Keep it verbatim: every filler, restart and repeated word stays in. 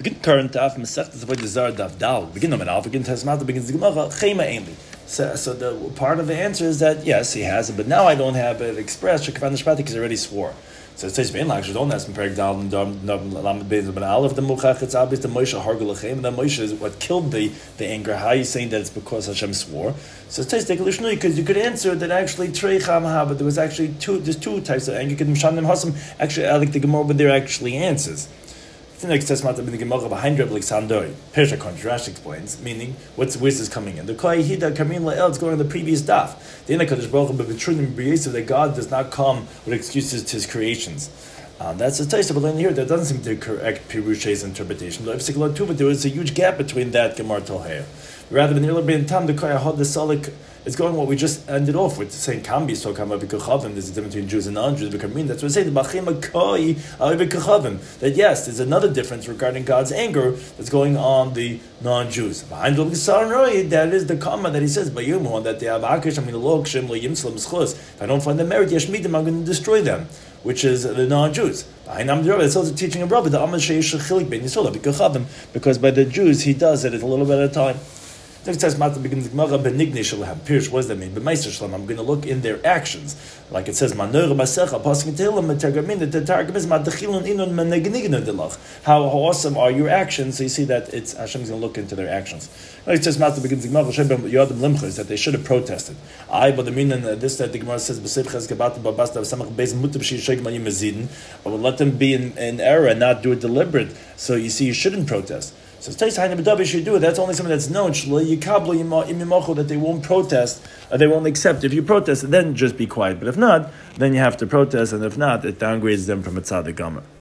Begin current daf Masechtas Avodah Zarah daf dal. Begin on alpha. Begin Tasmata. Begins the Gemara Chema Ainli. So, so the part of the answer is that yes, he has it, but now I don't have it expressed. Shekavan Shpati because he already swore. So it says Ben Lakshus don't ask him Perik Dal and Lamed Beis Ben Aleph the Muchach. It's obvious the Moshe Hargul Lechem. And the Moshe is what killed the, the anger. How are you saying that it's because Hashem swore? So it says take a Lishnui because you could answer that actually Trei Cham Ha, but there was actually two. There's two types of anger. Mishanim Hasam. Actually, I like the Gemara, but there are actually answers. The next testament in the Gemara behind Reb Alexander, Pesha Rashi explains, meaning what's where's this coming in? The Koyahida Kamin La'el, it's going on the previous daf. The Inakadosh Baruch Hu B'Betrunim B'Yisrael, that God does not come with excuses to His creations. Um, that's a taste of a here. That doesn't seem to correct Pirush's interpretation. But there was a huge gap between that Gemara Toher. Rather than the Ben Tam, the Koyahod the Salik is going what we just ended off with, saying Kambi so Kama B'Kachavim. There's a difference between Jews and non-Jews. That's what we say the Bachim Koi B'Kachavim. That yes, there's another difference regarding God's anger that's going on the non-Jews. Behind that is the Kama that he says by Yom that they have Akish. I mean the Log Shem Lo Yimslam Schus. If I don't find the merit Yeshmidim, I'm going to destroy them, which is the non-Jews. It's also teaching a brother the Amad Sheish Chilik Ben Yisrael B'Kachavim, because by the Jews he does it a little bit at a time. Next says Mata begins Gemara Benigni Shalom. Pirish, what does that mean? B'Meister Shalom. I'm going to look in their actions, like it says Manor Masecha Paskin Tehillim Metargamin. The Targum is Matachilun Inun Menegnigna Delach. How awesome are your actions? So you see that it's Hashem's going to look into their actions. Next says Mata begins Gemara Shem Yodim Limchus that they should have protested. I but the meaning this that the Gemara says B'Sivches Gabat Babasta Samach Beis Mutab Shi Sheg Mayim Mazidin. I will let them be in, in error and not do it deliberate. So you see, you shouldn't protest. So it's Taisa should do it. That's only something that's known that they won't protest or they won't accept. If you protest, then just be quiet. But if not, then you have to protest, and if not, it downgrades them from a tzaddik gomer.